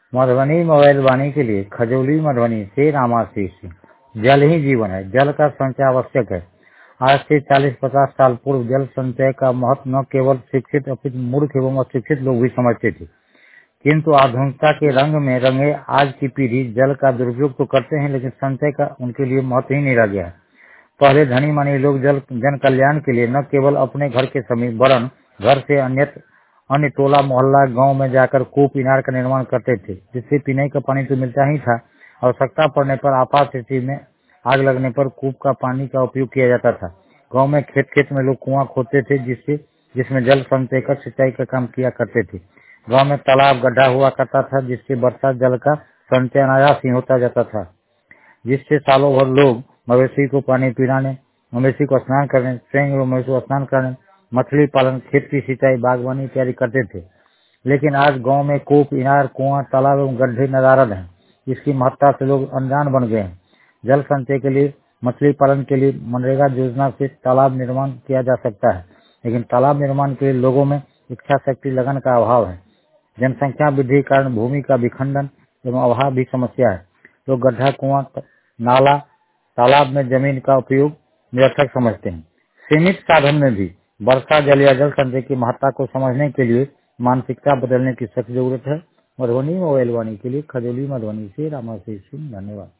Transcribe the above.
Madhubani mobile वाणी के लिए खजौली मधुबनी से रामाशीष सिंह। जल ही जीवन है, जल का संचय आवश्यक है। आज से 40-50 साल पूर्व जल संचय का महत्व न केवल शिक्षित अपितु मूर्ख एवं अशिक्षित लोग भी समझते थे, किंतु आधुनिकता के रंग में रंगे आज की पीढ़ी जल का दुरुपयोग तो करते हैं, लेकिन संचय का उनके लिए महत्व ही नहीं रह गया है। पहले धनी मानी लोग जन कल्याण के लिए न केवल अपने घर के समीप वरन घर से अन्य टोला मोहल्ला गांव में जाकर कूप इनार का निर्माण करते थे, जिससे पीने का पानी तो मिलता ही था। आवश्यकता पड़ने पर आपात स्थिति में आग लगने पर कूप का पानी का उपयोग किया जाता था। गांव में खेत में लोग कुआं खोदते थे, जिसमें जल संचय कर सिंचाई का काम किया करते थे। गांव में तालाब गड्ढा हुआ करता था, जिससे बरसात जल का संचय अनायास ही होता जाता था, जिससे सालों भर लोग मवेशी को पानी पिलाने, मवेशी को स्नान करने, स्वयं मवेशी को स्नान करने, मछली पालन, खेत की सिंचाई, बागवानी इत्यादि करते थे। लेकिन आज गांव में कूप इनार कुआं तालाब एवं गड्ढे नदारद हैं। इसकी महत्ता से लोग अनजान बन गए हैं। जल संचय के लिए, मछली पालन के लिए मनरेगा योजना से तालाब निर्माण किया जा सकता है, लेकिन तालाब निर्माण के लिए लोगों में इच्छा शक्ति लगन का अभाव है। जनसंख्या वृद्धि के कारण भूमि का विखंडन एवं अभाव भी समस्या है। लोग गड्ढा कुआं नाला तालाब में जमीन का उपयोग निरर्थक समझते हैं। सीमित साधन में भी वर्षा जल या जल संचय की महत्ता को समझने के लिए मानसिकता बदलने की सख्त जरूरत है। मधुबनी मोबाइल वाणी के लिए खजौली मधुबनी से रामाशीष सिंह। धन्यवाद।